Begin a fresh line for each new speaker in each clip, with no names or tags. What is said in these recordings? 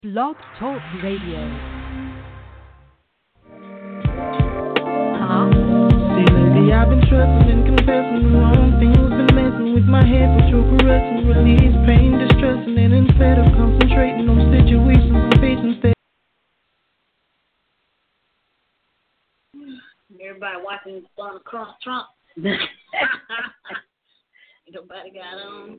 Blog Talk Radio.
See, lately I've been trusting and confessing the wrong things, been messing with my head, but you're caressing, release pain, distressing, and instead of concentrating on situations and patience that
everybody watching Donald Trump. Nobody got on.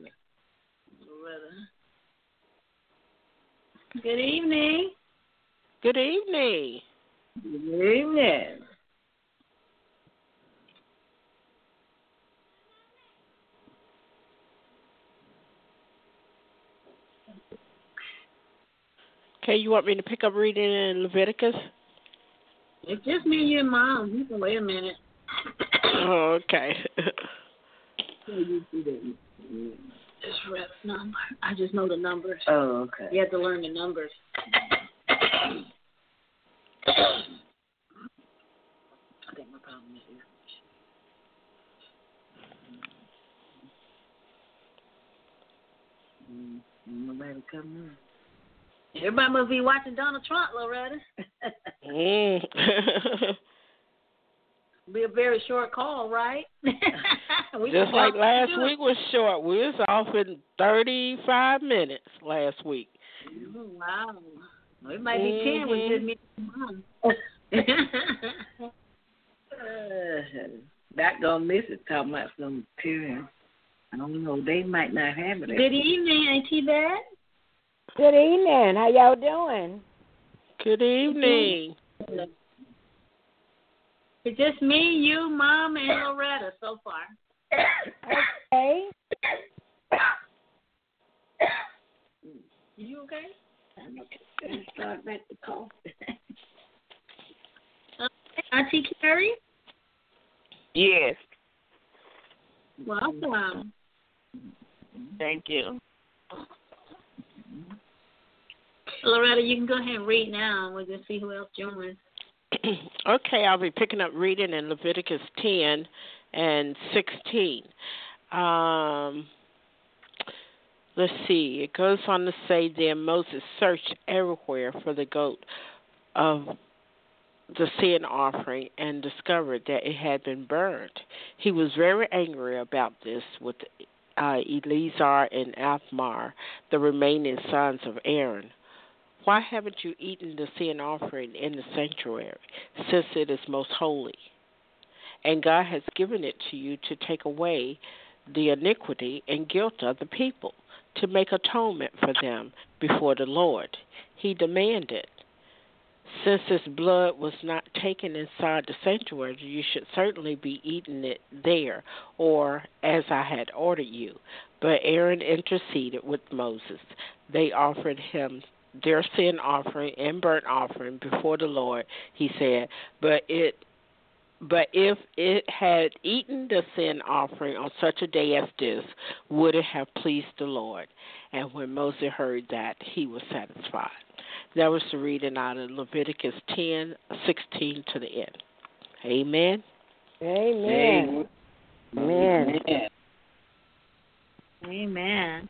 Good evening.
Good evening.
Good evening.
Okay, you want me to pick up reading in Leviticus?
It's just me and you and Mom. You can wait a minute.
Oh, okay.
Just read the number. I just know the numbers.
Oh, okay.
You have to learn the numbers. I think my problem is here.
Nobody coming in.
Everybody must be watching Donald Trump, Loretta. Be a very short call, right?
Just like last week was short. We was off in 35 minutes last week.
Oh, wow. Well, it might be 10 with just me and Mom.
Not gonna miss it talking about some material. I don't know. They might not have it.
Good evening, Auntie Beth.
Good evening. How y'all doing?
Good evening.
It's just me, you, Mom, and Loretta so far.
Okay.
You okay?
I'm okay. Start back to call.
Auntie Carrie?
Yes.
Welcome.
Thank you.
Loretta, you can go ahead and read now. We'll just see who else joins.
Okay, I'll be picking up reading in Leviticus 10 and 16. Let's see. It goes on to say, then Moses searched everywhere for the goat of the sin offering and discovered that it had been burned. He was very angry about this with Eleazar and Athmar, the remaining sons of Aaron. Why haven't you eaten the sin offering in the sanctuary, since it is most holy? And God has given it to you to take away the iniquity and guilt of the people, to make atonement for them before the Lord. He demanded, since this blood was not taken inside the sanctuary, you should certainly be eating it there, or as I had ordered you. But Aaron interceded with Moses. They offered him their sin offering and burnt offering before the Lord, he said, but if it had eaten the sin offering on such a day as this, would it have pleased the Lord? And when Moses heard that, he was satisfied. That was the reading out of Leviticus 10:16 to the end. Amen.
Amen. Amen.
Amen.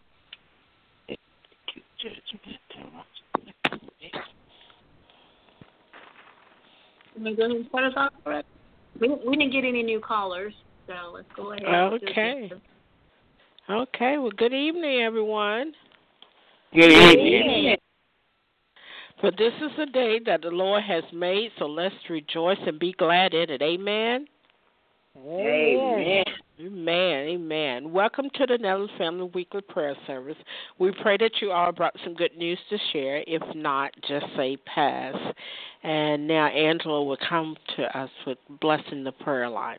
Can we go ahead and start us off? We didn't get any new callers, so let's go ahead.
Okay. Okay. Well, good evening, everyone.
Good evening.
For this is the day that the Lord has made, so let's rejoice and be glad in it. Amen.
Amen.
Amen. Amen. Welcome to the Nellis Family Weekly Prayer Service. We pray that you all brought some good news to share. If not, just say pass. And now Angela will come to us with blessing the prayer line.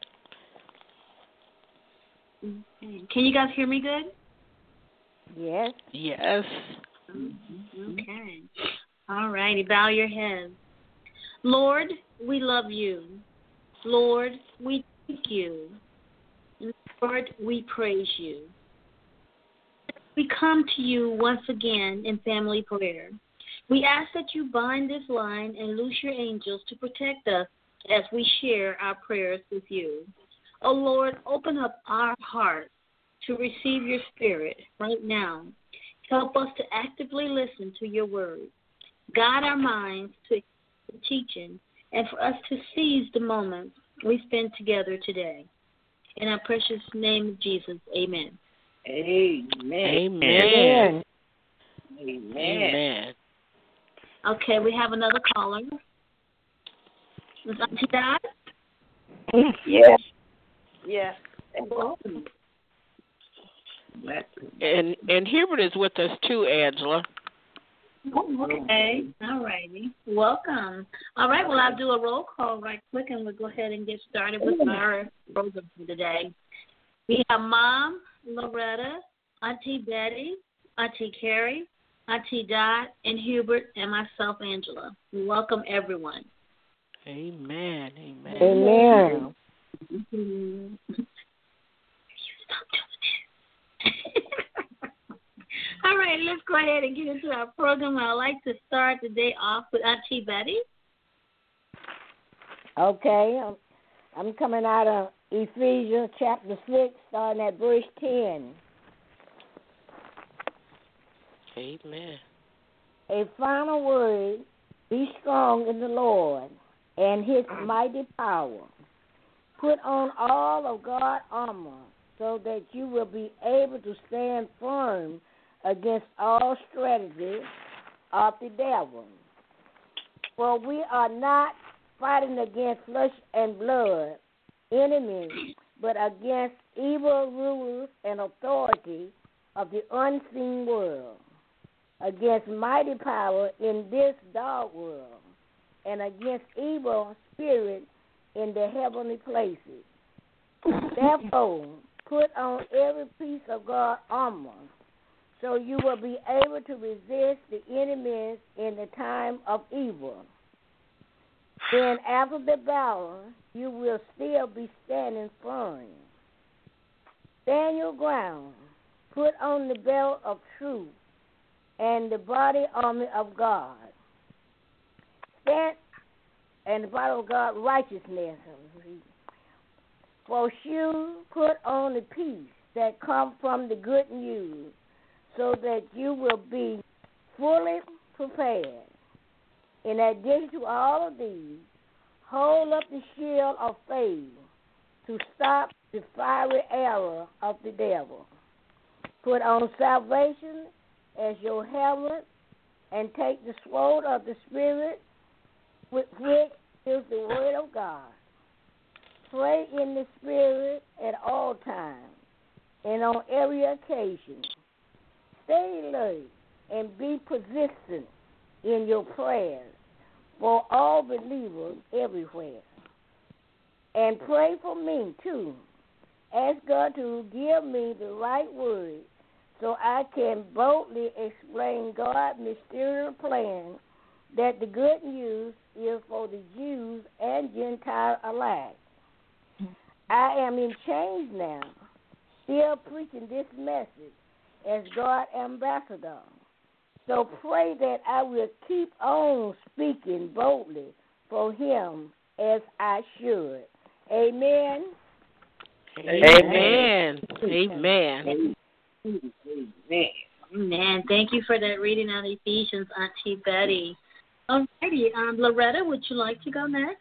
Can you guys hear me good?
Yes.
Yes.
Okay. All righty. Bow your head. Lord, we love you. Lord, we thank you. Lord, we praise you. We come to you once again in family prayer. We ask that you bind this line and loose your angels to protect us as we share our prayers with you. Oh Lord, open up our hearts to receive your spirit right now. Help us to actively listen to your word. Guide our minds to teaching and for us to seize the moments we spend together today. In our precious name of Jesus, amen.
Amen.
Amen.
Amen.
Amen.
Okay, we have another caller. Is Auntie Dot?
Yes.
Yes.
And Hubert is with us too, Angela.
Oh, okay. All righty. Welcome. All right, well, I'll do a roll call right quick, and we'll go ahead and get started with our program for today. We have Mom, Loretta, Auntie Betty, Auntie Carrie, Auntie Dot, and Hubert, and myself, Angela. Welcome, everyone.
Amen. Amen.
Amen.
All right, let's go ahead and get into our program. I'd like to start the day off with Auntie Betty.
Okay, I'm coming out of Ephesians chapter 6, starting at verse 10.
Amen.
A final word, be strong in the Lord and his mighty power. Put on all of God's armor so that you will be able to stand firm against all strategies of the devil. For we are not fighting against flesh and blood enemies, but against evil rulers and authorities of the unseen world, against mighty power in this dark world, and against evil spirits in the heavenly places. Therefore, put on every piece of God's armor, so you will be able to resist the enemies in the time of evil. Then after the battle, you will still be standing firm. Stand your ground. Put on the belt of truth and the body armor of God. Stand and the body of God righteousness. For shoes, put on the peace that comes from the good news, so that you will be fully prepared. In addition to all of these, hold up the shield of faith to stop the fiery arrow of the devil. Put on salvation as your helmet and take the sword of the Spirit, which is the word of God. Pray in the Spirit at all times and on every occasion. Stay alert and be persistent in your prayers for all believers everywhere. And pray for me, too. Ask God to give me the right words so I can boldly explain God's mysterious plan that the good news is for the Jews and Gentiles alike. I am in chains now, still preaching this message as God's ambassador. So pray that I will keep on speaking boldly for him as I should. Amen.
Amen. Amen.
Amen. Thank you for that reading on Ephesians, Auntie Betty. Alrighty, Loretta, would you like to go next?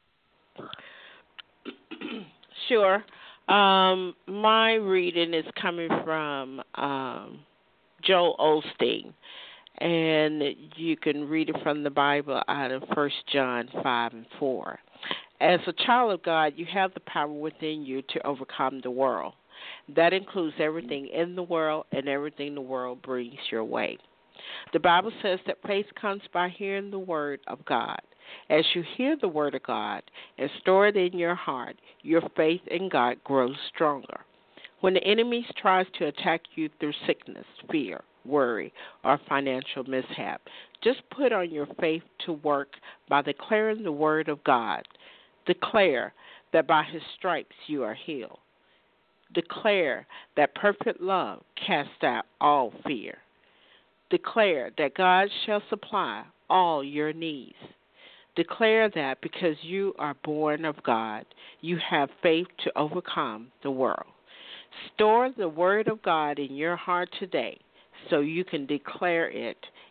Sure. My reading is coming from Joel Osteen, and you can read it from the Bible out of 1 John 5:4. As a child of God, you have the power within you to overcome the world. That includes everything in the world and everything the world brings your way. The Bible says that faith comes by hearing the word of God. As you hear the word of God and store it in your heart, your faith in God grows stronger. When the enemy tries to attack you through sickness, fear, worry, or financial mishap, just put on your faith to work by declaring the word of God. Declare that by his stripes you are healed. Declare that perfect love casts out all fear. Declare that God shall supply all your needs. Declare that because you are born of God, you have faith to overcome the world. Store the word of God in your heart today so you can declare it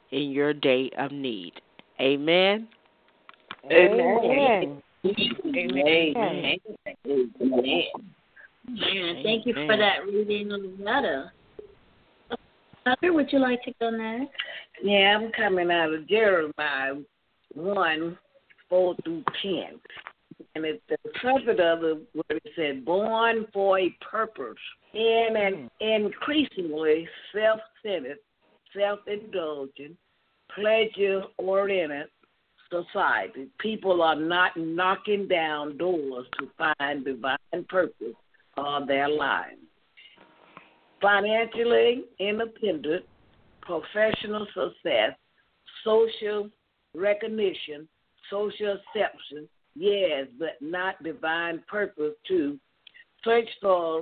in your day of need. Amen.
Amen.
Amen. Amen.
Man, thank you for that reading of the letter. Mother, would you like to go next?
Yeah, I'm coming out of Jeremiah 1, 4 through 10. And it's the trumpet of the word it said, born for a purpose in an increasingly self-centered, self-indulgent, pleasure-oriented society. People are not knocking down doors to find divine purpose of their lives. Financially independent, professional success, social recognition, social acceptance, yes, but not divine purpose to search for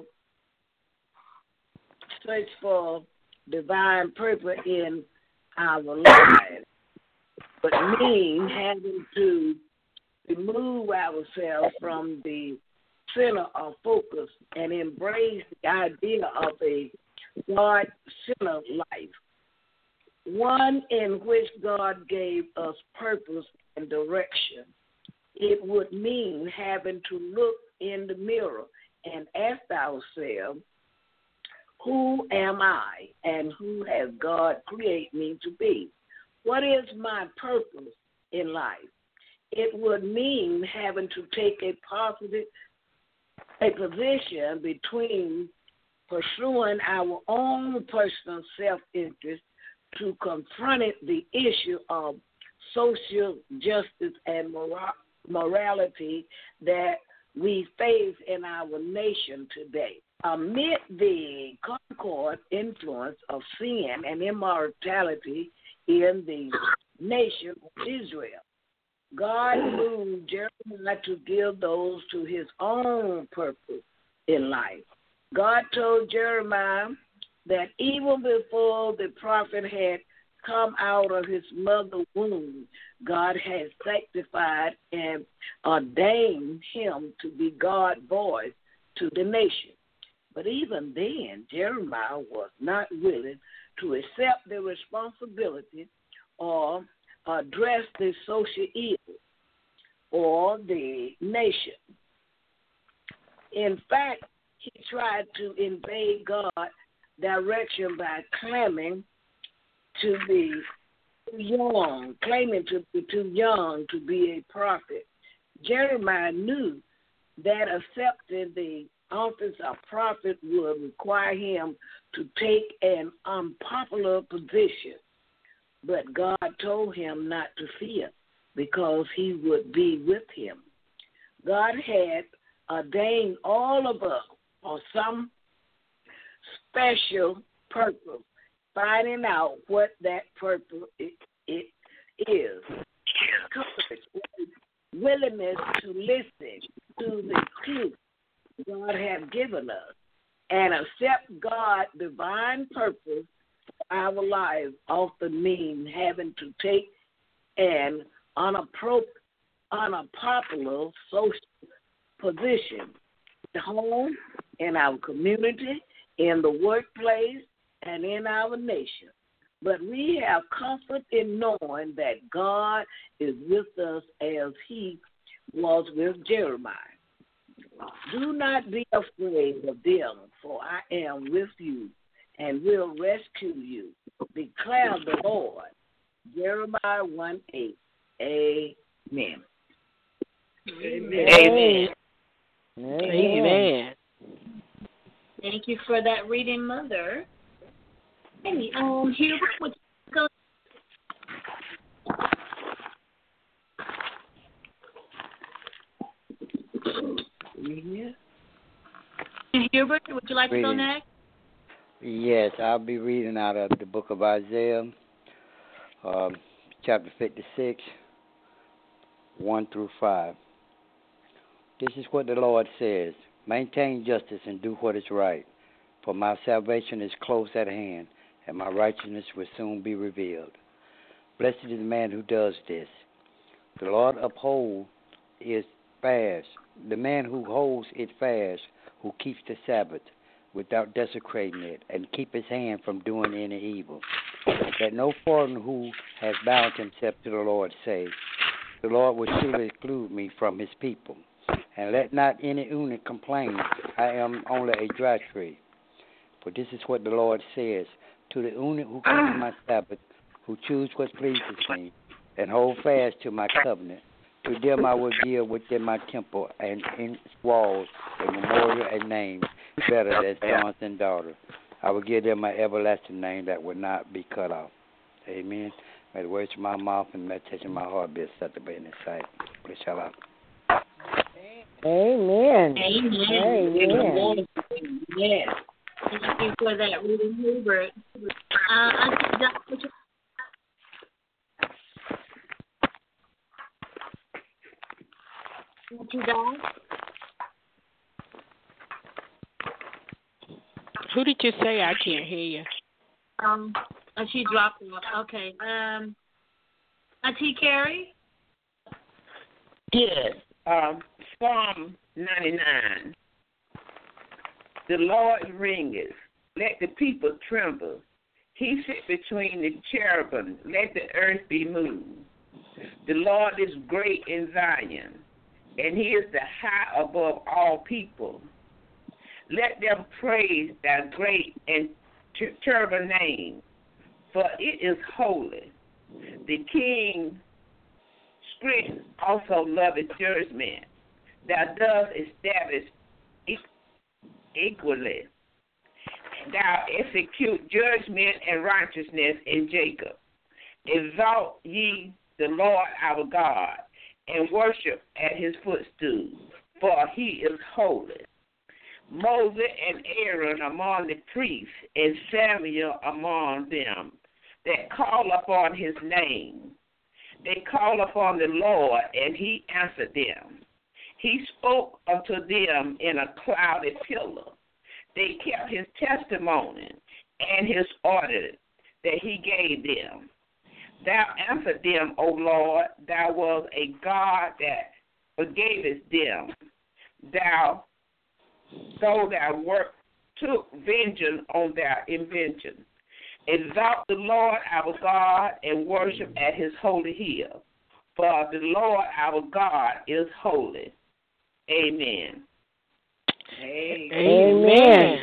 divine purpose in our lives. But mean having to remove ourselves from the center of focus and embrace the idea of a God-centered life, one in which God gave us purpose and direction. It would mean having to look in the mirror and ask ourselves, who am I and who has God created me to be? What is my purpose in life? It would mean having to take a position between pursuing our own personal self-interest to confront the issue of social justice and morality that we face in our nation today. Amid the concord influence of sin and immorality in the nation of Israel, God moved Jeremiah to give those to his own purpose in life. God told Jeremiah that even before the prophet had come out of his mother's womb, God had sanctified and ordained him to be God's voice to the nation. But even then, Jeremiah was not willing to accept the responsibility or address the social evil or the nation. In fact, he tried to invade God's direction by claiming to be too young to be a prophet. Jeremiah knew that accepting the office of prophet would require him to take an unpopular position. But God told him not to fear because he would be with him. God had ordained all of us for some special purpose, finding out what that purpose it is. Courage, willingness to listen to the truth God has given us and accept God's divine purpose for our lives often means having to take an unpopular social position at home, in our community, in the workplace, and in our nation. But we have comfort in knowing that God is with us as he was with Jeremiah. Do not be afraid of them, for I am with you and will rescue you, declare the Lord. Jeremiah 1:8. Amen.
Amen.
Amen.
Amen.
Thank you for that reading, Mother. Amy, Hubert, would you go? Hubert, would you like to go next?
Yes, I'll be reading out of the book of Isaiah, chapter 56, 1 through 5. This is what the Lord says. Maintain justice and do what is right, for my salvation is close at hand, and my righteousness will soon be revealed. Blessed is the man who does this. The Lord upholds it fast. The man who holds it fast, who keeps the Sabbath without desecrating it, and keep his hand from doing any evil. Let no foreigner who has bound himself to the Lord say, the Lord will surely exclude me from his people. And let not any eunuch complain, I am only a dry tree. For this is what the Lord says, to the eunuch who comes to my Sabbath, who choose what pleases me, and hold fast to my covenant, to them I will give within my temple and in its walls a memorial and name better than sons and daughters. I will give them an everlasting name that will not be cut off. Amen. May the words of my mouth and meditation of my heart be acceptable in his sight. Bless y'all out.
Amen.
Amen. Yes. Thank you for that reading, Hubert.
Who did you say? I can't hear you.
She dropped off. Okay. Auntie Carrie?
Yes. Psalm 99. The Lord ringeth, let the people tremble. He sit between the cherubim, let the earth be moved. The Lord is great in Zion, and he is the high above all people. Let them praise thy great and terrible name, for it is holy. The King strength also loveth judgment. Thou dost establish equally. Thou execute judgment and righteousness in Jacob. Exalt ye the Lord our God, and worship at his footstool, for he is holy. Moses and Aaron among the priests, and Samuel among them that call upon his name. They call upon the Lord, and he answered them. He spoke unto them in a cloudy pillar. They kept his testimony and his order that he gave them. Thou answered them, O Lord, thou was a God that forgavest them. Though thy work took vengeance on their invention. Exalt the Lord our God and worship at his holy hill. For the Lord our God is holy. Amen.
Amen.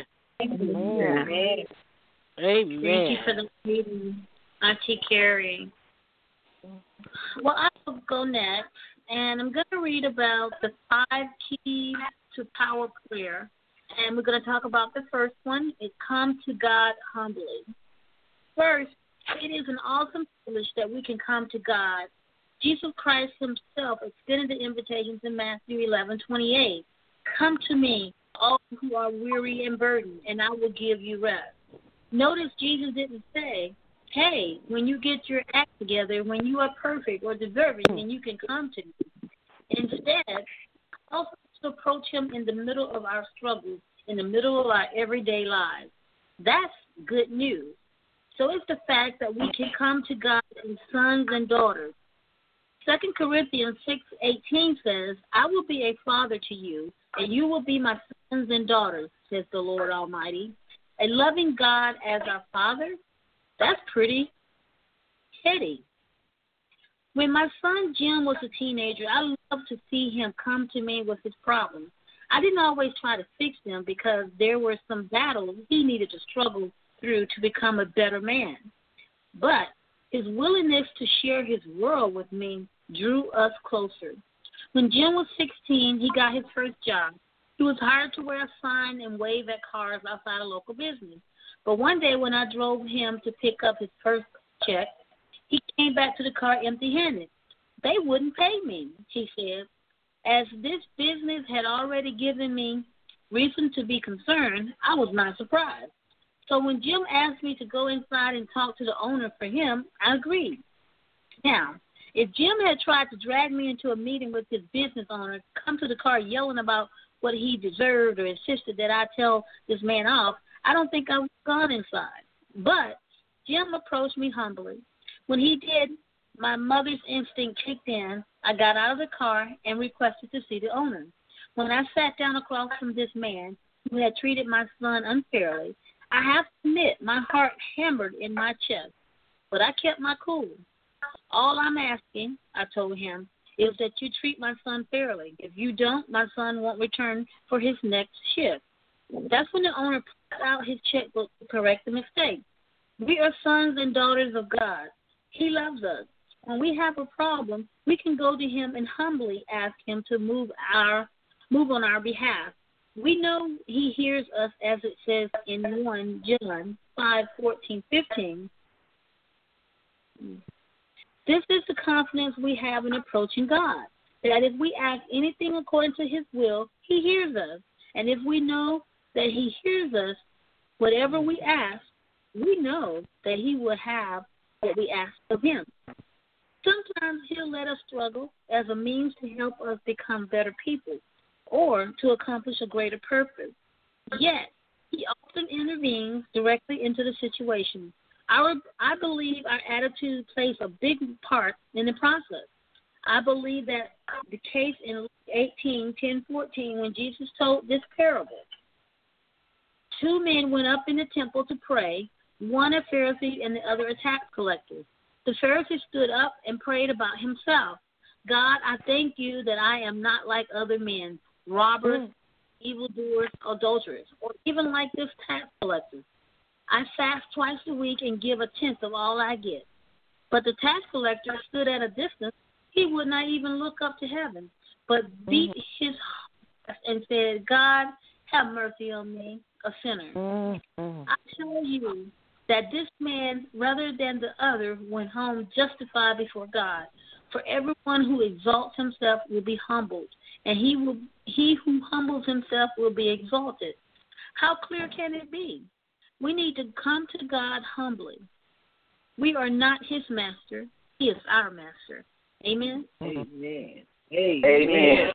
Amen.
Amen.
Thank you for the reading, Auntie Carrie. Well, I will go next, and I'm going to read about the 5 keys to power prayer. And we're going to talk about the first one. It come to God humbly. First, it is an awesome privilege that we can come to God. Jesus Christ himself extended the invitations in Matthew 11:28. Come to me, all who are weary and burdened, and I will give you rest. Notice Jesus didn't say, hey, when you get your act together, when you are perfect or deserving, then you can come to me. Instead, also approach him in the middle of our struggles, in the middle of our everyday lives. That's good news. So it's the fact that we can come to God as sons and daughters. 2 Corinthians 6:18 says, I will be a father to you, and you will be my sons and daughters, says the Lord Almighty. A loving God as our Father? That's pretty heady. When my son Jim was a teenager, I loved to see him come to me with his problems. I didn't always try to fix them because there were some battles he needed to struggle through to become a better man. But his willingness to share his world with me drew us closer. When Jim was 16, he got his first job. He was hired to wear a sign and wave at cars outside a local business. But one day when I drove him to pick up his first check, he came back to the car empty-handed. They wouldn't pay me, he said. As this business had already given me reason to be concerned, I was not surprised. So when Jim asked me to go inside and talk to the owner for him, I agreed. Now, if Jim had tried to drag me into a meeting with his business owner, come to the car yelling about what he deserved or insisted that I tell this man off, I don't think I would have gone inside. But Jim approached me humbly. When he did, my mother's instinct kicked in. I got out of the car and requested to see the owner. When I sat down across from this man who had treated my son unfairly, I have to admit my heart hammered in my chest. But I kept my cool. All I'm asking, I told him, is that you treat my son fairly. If you don't, my son won't return for his next shift. That's when the owner pulls out his checkbook to correct the mistake. We are sons and daughters of God. He loves us. When we have a problem, we can go to him and humbly ask him to move on our behalf. We know he hears us, as it says in 1 John 5:14-15. This is the confidence we have in approaching God, that if we ask anything according to his will, he hears us. And if we know that he hears us, whatever we ask, we know that he will have what we ask of him. Sometimes he'll let us struggle as a means to help us become better people or to accomplish a greater purpose. Yet, he often intervenes directly into the situation. I believe our attitude plays a big part in the process. I believe that the case in Luke 18:10-14, when Jesus told this parable. 2 men went up in the temple to pray, one a Pharisee and the other a tax collector. The Pharisee stood up and prayed about himself. God, I thank you that I am not like other men, robbers, evildoers, adulterers, or even like this tax collector. I fast twice a week and give 1/10 of all I get. But the tax collector stood at a distance. He would not even look up to heaven, but beat his heart and said, God, have mercy on me, a sinner. I tell you that this man, rather than the other, went home justified before God. For everyone who exalts himself will be humbled, and he who humbles himself will be exalted. How clear can it be? We need to come to God humbly. We are not his master. He is our master. Amen?
Amen.
Amen.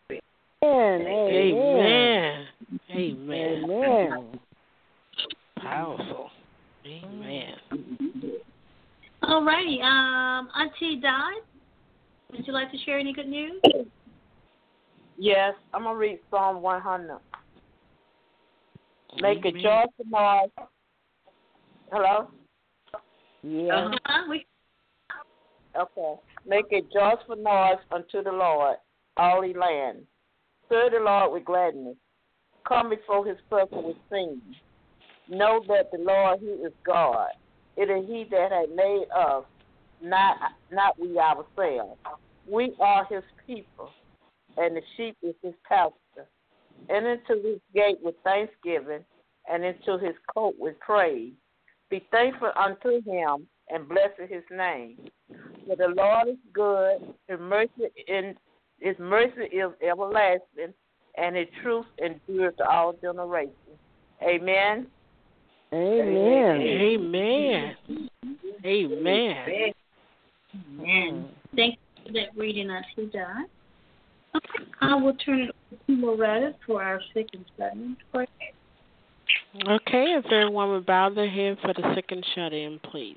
Amen. Amen. Powerful. Amen.
All righty. Auntie Di, would you like to share any good news?
Yes, I'm going to read Psalm 100. Make a joyful noise. Hello?
Yeah.
Okay. Make a joyful noise unto the Lord, all ye land. Serve the Lord with gladness. Come before his presence with singing. Know that the Lord, he is God. It is he that hath made us, not we ourselves. We are his people, and the sheep is his pasture. And into his gate with thanksgiving, and into his court with praise. Be thankful unto him, and blessed his name. For the Lord is good, his mercy is everlasting, and his truth endures to all generations. Amen.
Amen.
Amen. Amen.
Amen. Thank you for that reading, Auntie Di. Okay, I will turn it over to Loretta for our second segment.
Okay, if everyone would bow their head for the second shut-in, please.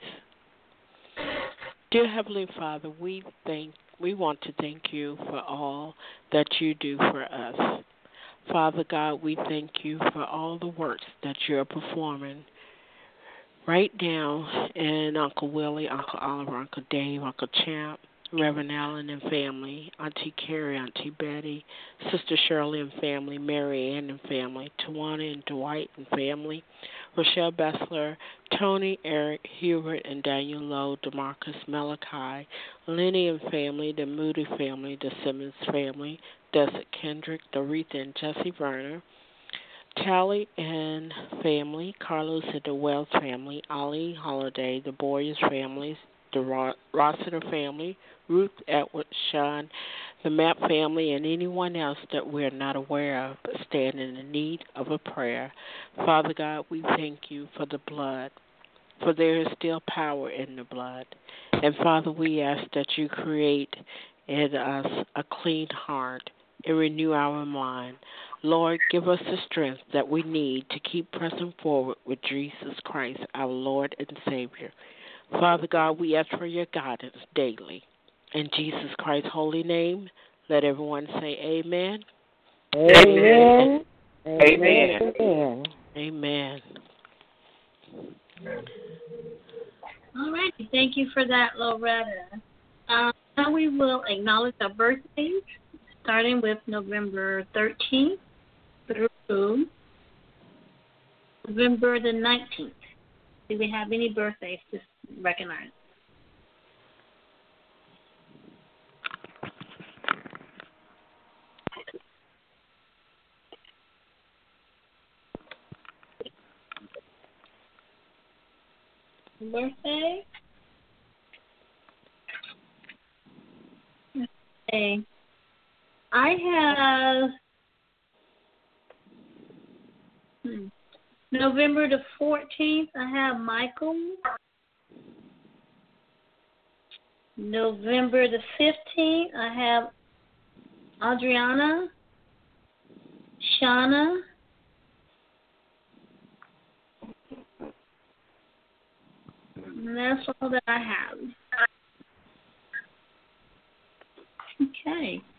Dear Heavenly Father, we want to thank you for all that you do for us. Father God, we thank you for all the works that you're performing right now in Uncle Willie, Uncle Oliver, Uncle Dave, Uncle Champ, Reverend Allen and family, Auntie Carrie, Auntie Betty, Sister Shirley and family, Mary Ann and family, Tawana and Dwight and family, Rochelle Bessler, Tony, Eric, Hubert, and Daniel Lowe, DeMarcus, Malachi, Lenny and family, the Moody family, the Simmons family, Desert Kendrick, Doretha and Jesse Verner, Tally and family, Carlos and the Wells family, Ali Holiday, the Boyers families, the Rossiter family, Ruth, Edward, Sean, the Mapp family, and anyone else that we're not aware of but stand in the need of a prayer. Father God, we thank you for the blood, for there is still power in the blood. And Father, we ask that you create in us a clean heart and renew our mind. Lord, give us the strength that we need to keep pressing forward with Jesus Christ, our Lord and Savior. Father God, we ask for your guidance daily. In Jesus Christ's holy name, let everyone say amen.
Amen.
Amen.
Amen.
Amen.
All right. Thank you for that, Loretta. Now we will acknowledge our birthdays, starting with November 13th through November the 19th. Do we have any birthdays to recognize? Birthday? Okay. I have November the 14th, I have Michael. November the 15th, I have Adriana, Shauna. And that's all that I have. Okay.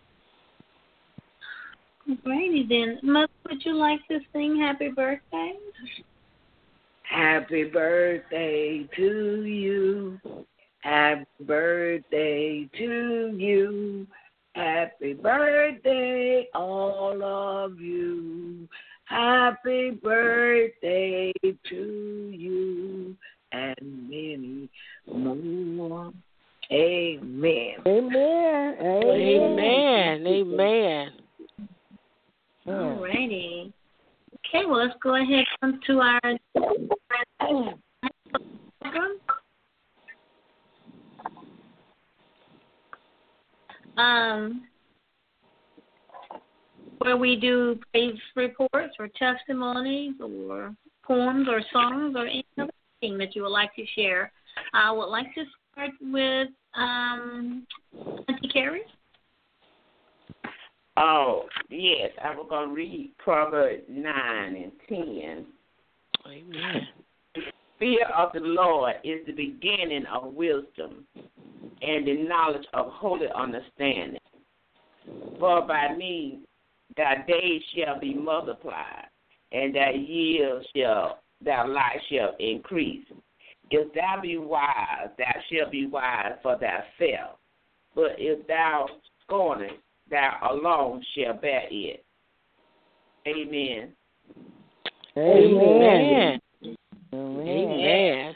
Alrighty then. Mother, would you like to sing happy birthday?
Happy birthday to you. Happy birthday to you. Happy birthday, all of you. Happy birthday to you and many more. Amen.
Amen.
Amen. Amen.
Alrighty. Okay, well, let's go ahead and come to our where we do praise reports or testimonies or poems or songs or anything that you would like to share. I would like to start with Auntie Carrie.
Oh, yes. I was going to read Proverbs 9 and 10.
Amen.
Fear of the Lord is the beginning of wisdom and the knowledge of holy understanding. For by me thy days shall be multiplied, and thy life shall increase. If thou be wise, thou shalt be wise for thyself. But if thou scornest, thou alone shalt bear it. Amen.
Amen. Amen.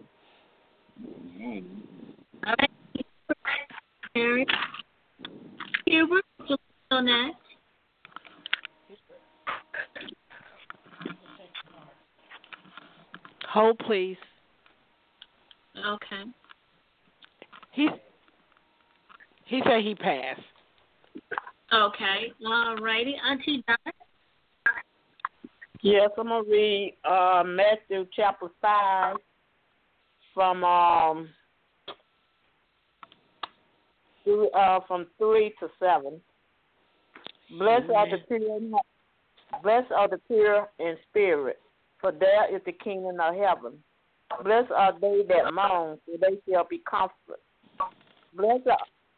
Amen. All right. Mary. Hubert, on that.
Hold, please.
Okay.
He said he passed.
Okay. All righty. Auntie Donna.
Yes, I'm going to read Matthew chapter 5 from 3 to 7. Blessed are the pure in spirit, for there is the kingdom of heaven. Blessed are they that mourn, for they shall be comforted. Blessed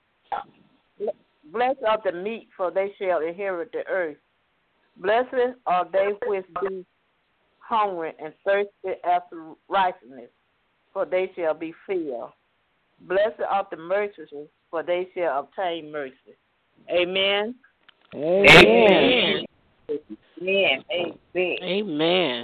are the meek, for they shall inherit the earth. Blessed are they which be hungry and thirsty after righteousness, for they shall be filled. Blessed are the merciful, for they shall obtain mercy. Amen.
Amen.
Amen.
Amen.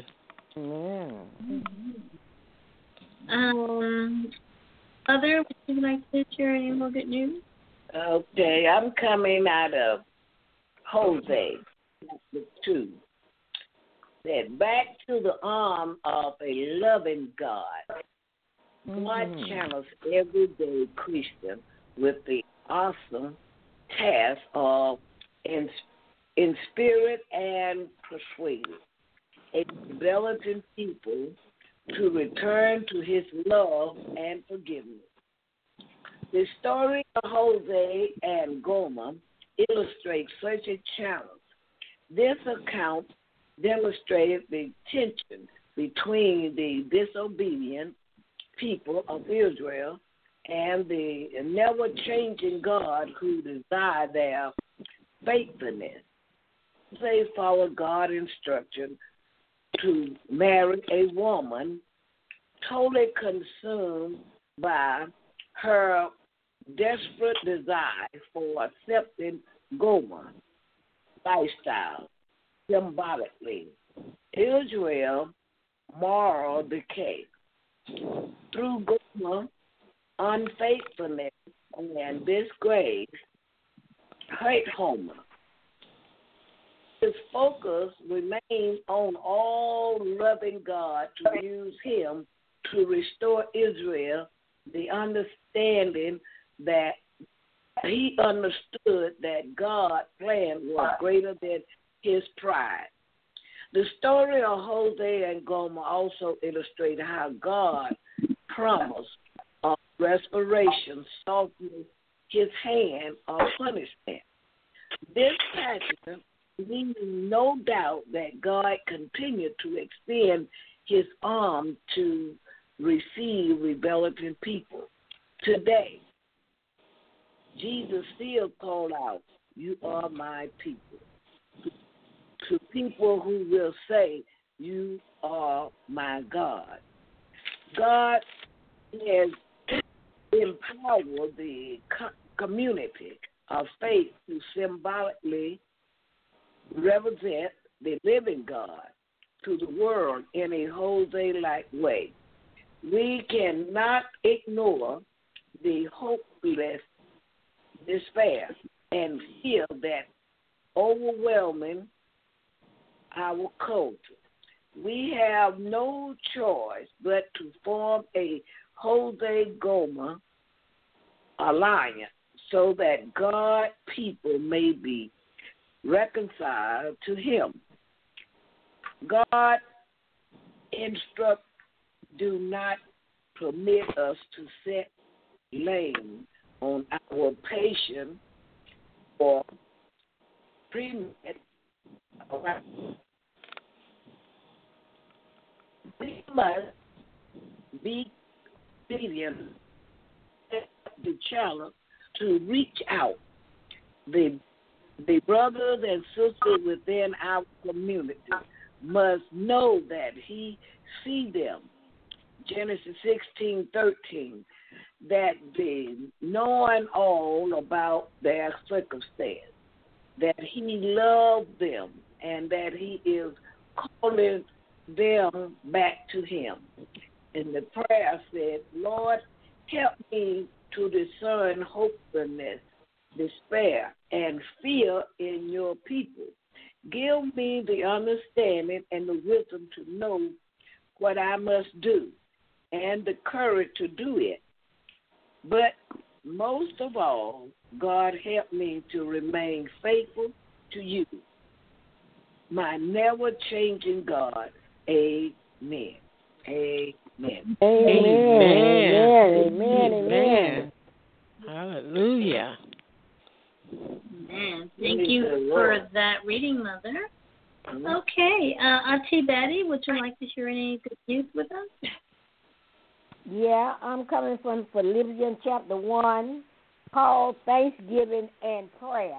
Mother, would you like to share any more good news?
Okay, I'm coming out of Hosea, chapter 2. That back to the arm of a loving God. God channels everyday Christian with the awesome task of in spirit and persuading, developing people to return to his love and forgiveness. The story of Hosea and Gomer illustrates such a challenge. This account demonstrated the tension between the disobedient people of Israel and the never-changing God who desired their faithfulness. They followed God's instruction to marry a woman totally consumed by her desperate desire for accepting Gomer lifestyle symbolically. Israel moral decay. Through Gomer unfaithfulness and disgrace hurt Homer. His focus remains on all-loving God to use him to restore Israel, the understanding that he understood that God's plan was greater than his pride. The story of Hosea and Gomer also illustrates how God promised of restoration softened his hand of punishment. This passage leaves no doubt that God continued to extend his arm to receive rebellious people. Today, Jesus still called out, "You are my people," to people who will say, "You are my God." God has empowered the community of faith to symbolically represent the living God to the world in a Jose-like way. We cannot ignore the hopeless despair and fear that overwhelming our culture. We have no choice but to form a Jose-Gomer alliance so that God's people may be reconciled to him. God instruct, do not permit us to set blame on our patient or premeditated. We must be obedient to the challenge to reach out. The brothers and sisters within our community must know that he sees them. Genesis 16:13, that the knowing all about their circumstance, that he loved them, and that he is calling them back to him. And the prayer said, "Lord, help me to discern hopelessness, despair, and fear in your people. Give me the understanding and the wisdom to know what I must do and the courage to do it. But most of all, God, help me to remain faithful to you, my never-changing God. Amen. Amen.
Amen. Amen. Amen. Amen.
Hallelujah.
Amen. Thank you for that reading, Mother. Okay. Auntie Betty, would you like to share any good news with us?
Yeah, I'm coming from Philippians chapter 1, called Thanksgiving and Prayer.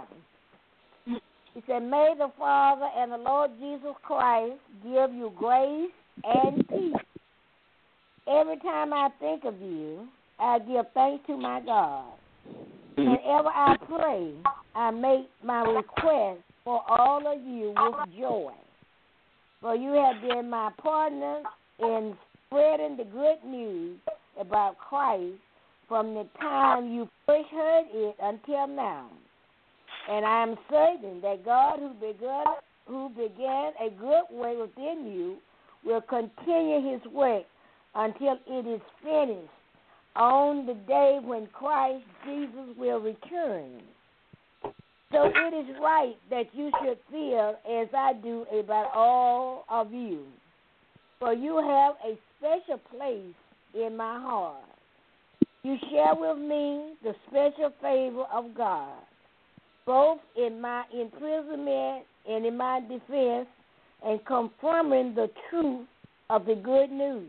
He said, "May the Father and the Lord Jesus Christ give you grace and peace. Every time I think of you, I give thanks to my God. Whenever I pray, I make my request for all of you with joy. For you have been my partners in spreading the good news about Christ from the time you first heard it until now. And I am certain that God who began a good work within you will continue his work until it is finished on the day when Christ Jesus will return. So it is right that you should feel as I do about all of you. For you have a special place in my heart. You share with me the special favor of God, both in my imprisonment and in my defense, and confirming the truth of the good news.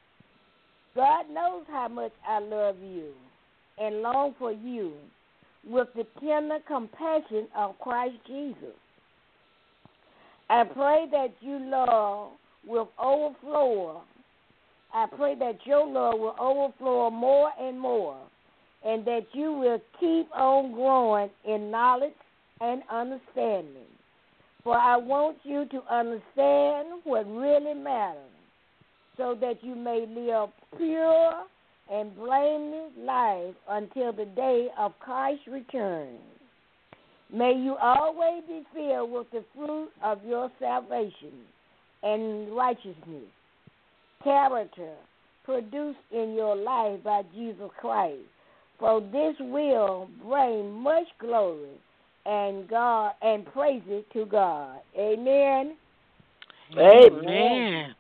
God knows how much I love you and long for you with the tender compassion of Christ Jesus. I pray that you love with overflow I pray that your love will overflow more and more, and that you will keep on growing in knowledge and understanding. For I want you to understand what really matters, so that you may live pure and blameless life until the day of Christ's return. May you always be filled with the fruit of your salvation and righteousness, character produced in your life by Jesus Christ. For this will bring much glory and God and praises to God. Amen.
Amen.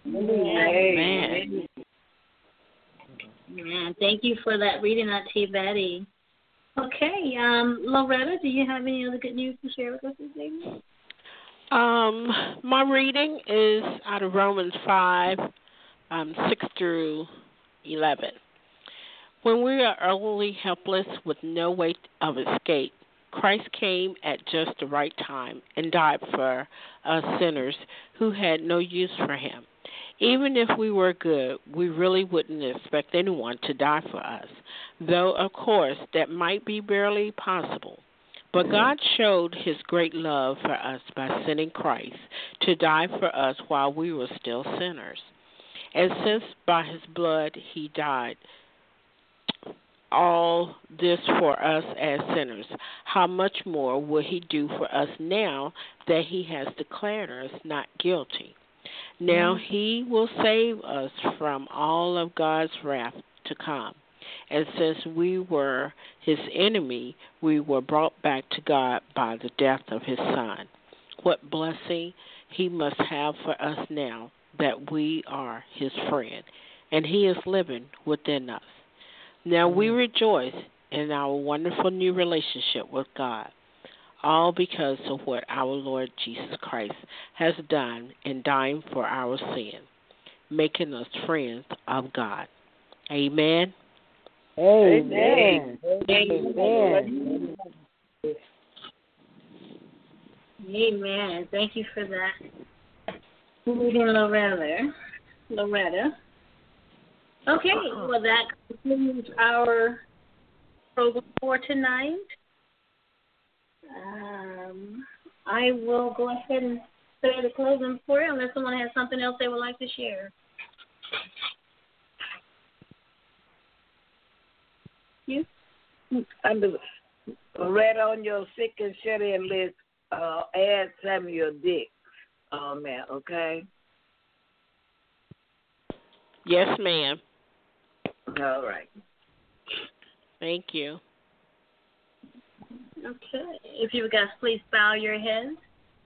Amen. Amen. Thank you for that reading, Auntie Betty. Okay, Loretta, do you have any other good news to share with us this evening?
My reading is out of Romans 5, 6 through 11. When we are utterly helpless with no way of escape, Christ came at just the right time and died for us sinners who had no use for him. Even if we were good, we really wouldn't expect anyone to die for us, though, of course, that might be barely possible. But God showed his great love for us by sending Christ to die for us while we were still sinners. And since by his blood he died, all this for us as sinners, how much more will he do for us now that he has declared us not guilty? Now he will save us from all of God's wrath to come. And since we were his enemy, we were brought back to God by the death of his Son. What blessing he must have for us now that we are his friend, and he is living within us. Now we rejoice in our wonderful new relationship with God, all because of what our Lord Jesus Christ has done in dying for our sin, making us friends of God. Amen.
Amen.
Amen. Amen. Thank you for that. Loretta. Okay, well, that concludes our program for tonight. I will go ahead and say the closing prayer unless someone has something else they would like to share. You?
Read on your sick and shut-in list, add Samuel Dix on there, okay?
Yes, ma'am.
All right.
Thank you.
Okay. If you guys please bow your heads.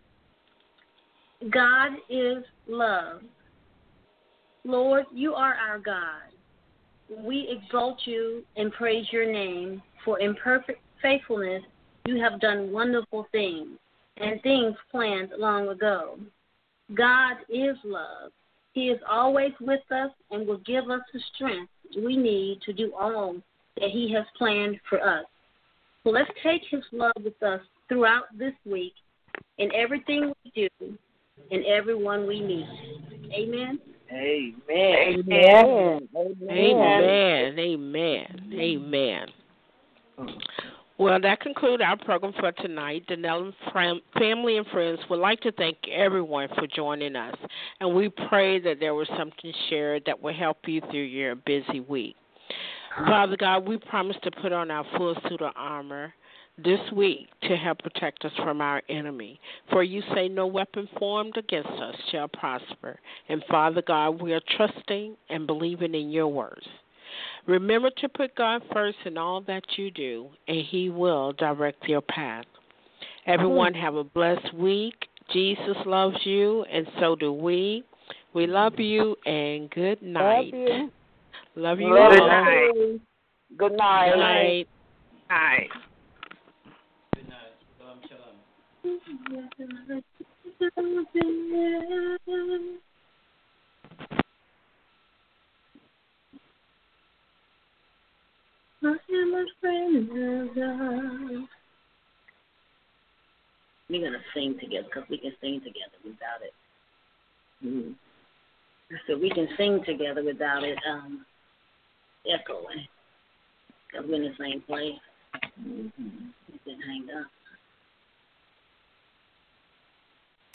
God is love. Lord, you are our God. We exalt you and praise your name, for in perfect faithfulness you have done wonderful things and things planned long ago. God is love. He is always with us and will give us the strength we need to do all that he has planned for us. So let's take his love with us throughout this week in everything we do and everyone we meet. Amen.
Amen.
Amen.
Amen. Amen. Amen. Well, that concludes our program for tonight. The Nelson family and friends would like to thank everyone for joining us, and we pray that there was something shared that will help you through your busy week. Father God, we promise to put on our full suit of armor this week to help protect us from our enemy. For you say no weapon formed against us shall prosper. And Father God, we are trusting and believing in your words. Remember to put God first in all that you do, and he will direct your path. Everyone have a blessed week. Jesus loves you, and so do we. We love you, and good night. Love you all.
Good night. Good night.
Good night.
Hi.
Good night. Shalom, shalom.
I am a friend of God. We're going to sing together because we can sing together without it. So we can sing together without it echoing, because we're in the same place.
Mm-hmm.